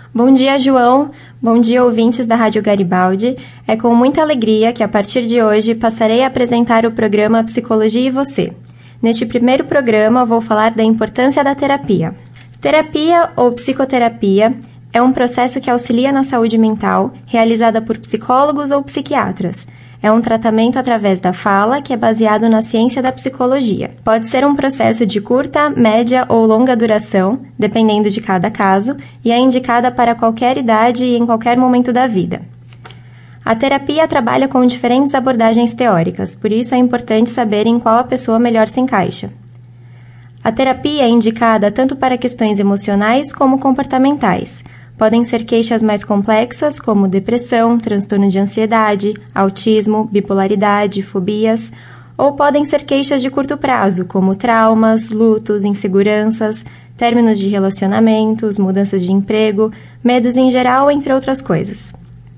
Bom dia, João. Bom dia, ouvintes da Rádio Garibaldi. É com muita alegria que, a partir de hoje, passarei a apresentar o programa Psicologia e Você. Neste primeiro programa, vou falar da importância da terapia. Terapia ou psicoterapia é um processo que auxilia na saúde mental, realizada por psicólogos ou psiquiatras. É um tratamento através da fala que é baseado na ciência da psicologia. Pode ser um processo de curta, média ou longa duração, dependendo de cada caso, e é indicada para qualquer idade e em qualquer momento da vida. A terapia trabalha com diferentes abordagens teóricas, por isso é importante saber em qual a pessoa melhor se encaixa. A terapia é indicada tanto para questões emocionais como comportamentais. Podem ser queixas mais complexas, como depressão, transtorno de ansiedade, autismo, bipolaridade, fobias, ou podem ser queixas de curto prazo, como traumas, lutos, inseguranças, términos de relacionamentos, mudanças de emprego, medos em geral, entre outras coisas.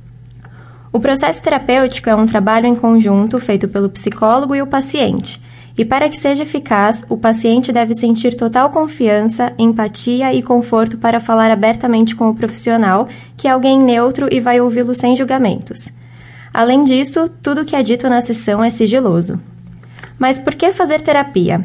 O processo terapêutico é um trabalho em conjunto feito pelo psicólogo e o paciente. E para que seja eficaz, o paciente deve sentir total confiança, empatia e conforto para falar abertamente com o profissional, que é alguém neutro e vai ouvi-lo sem julgamentos. Além disso, tudo que é dito na sessão é sigiloso. Mas por que fazer terapia?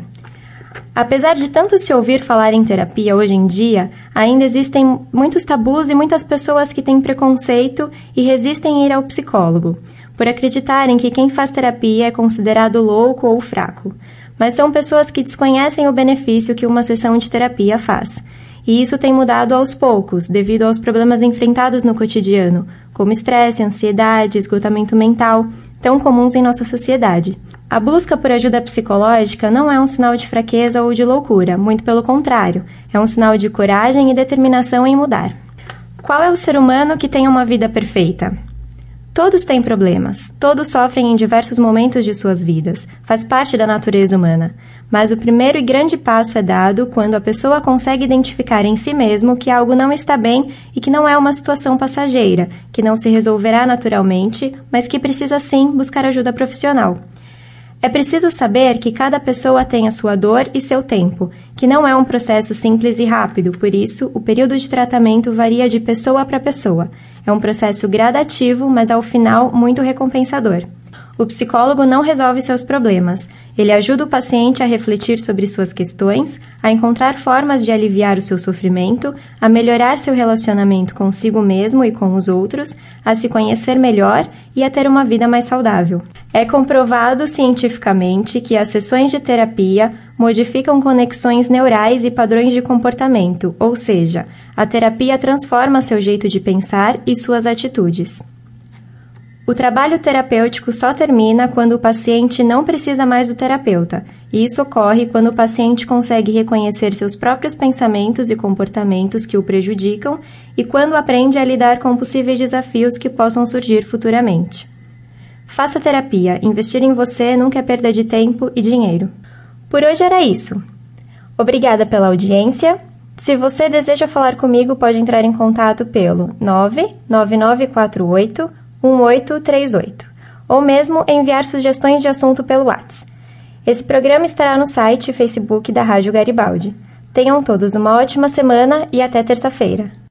Apesar de tanto se ouvir falar em terapia hoje em dia, ainda existem muitos tabus e muitas pessoas que têm preconceito e resistem a ir ao psicólogo, por acreditarem que quem faz terapia é considerado louco ou fraco. Mas são pessoas que desconhecem o benefício que uma sessão de terapia faz. E isso tem mudado aos poucos, devido aos problemas enfrentados no cotidiano, como estresse, ansiedade, esgotamento mental, tão comuns em nossa sociedade. A busca por ajuda psicológica não é um sinal de fraqueza ou de loucura, muito pelo contrário, é um sinal de coragem e determinação em mudar. Qual é o ser humano que tem uma vida perfeita? Todos têm problemas, todos sofrem em diversos momentos de suas vidas, faz parte da natureza humana. Mas o primeiro e grande passo é dado quando a pessoa consegue identificar em si mesmo que algo não está bem e que não é uma situação passageira, que não se resolverá naturalmente, mas que precisa sim buscar ajuda profissional. É preciso saber que cada pessoa tem a sua dor e seu tempo, que não é um processo simples e rápido, por isso o período de tratamento varia de pessoa para pessoa. É um processo gradativo, mas ao final muito recompensador. O psicólogo não resolve seus problemas. Ele ajuda o paciente a refletir sobre suas questões, a encontrar formas de aliviar o seu sofrimento, a melhorar seu relacionamento consigo mesmo e com os outros, a se conhecer melhor e a ter uma vida mais saudável. É comprovado cientificamente que as sessões de terapia modificam conexões neurais e padrões de comportamento, ou seja, a terapia transforma seu jeito de pensar e suas atitudes. O trabalho terapêutico só termina quando o paciente não precisa mais do terapeuta, e isso ocorre quando o paciente consegue reconhecer seus próprios pensamentos e comportamentos que o prejudicam e quando aprende a lidar com possíveis desafios que possam surgir futuramente. Faça terapia, investir em você nunca é perda de tempo e dinheiro. Por hoje era isso. Obrigada pela audiência. Se você deseja falar comigo, pode entrar em contato pelo 99948-1838 ou mesmo enviar sugestões de assunto pelo WhatsApp. Esse programa estará no site e Facebook da Rádio Garibaldi. Tenham todos uma ótima semana e até terça-feira.